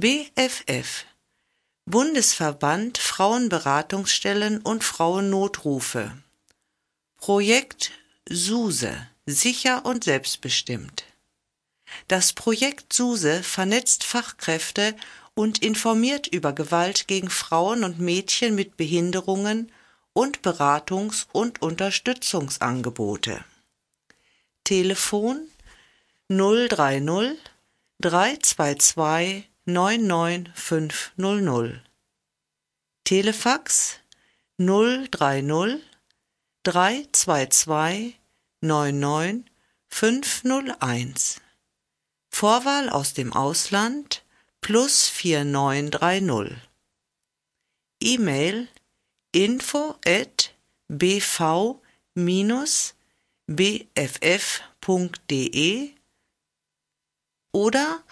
BFF Bundesverband Frauenberatungsstellen und Frauennotrufe. Projekt SUSE – sicher und selbstbestimmt. Das Projekt SUSE vernetzt Fachkräfte und informiert über Gewalt gegen Frauen und Mädchen mit Behinderungen und Beratungs- und Unterstützungsangebote. Telefon 030 322 99500. Telefax 030 322 99501. Vorwahl aus dem Ausland +4930. E-Mail info@bv-bff.de oder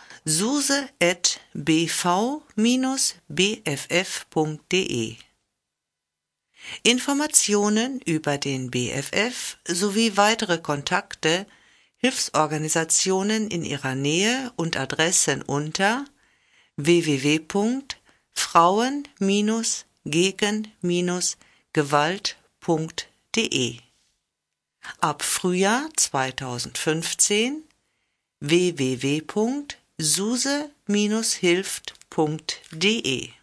suse@bv-bff.de. Informationen über den BFF sowie weitere Kontakte, Hilfsorganisationen in Ihrer Nähe und Adressen unter www.frauen-gegen-gewalt.de. Ab Frühjahr 2015 www.suse-hilft.de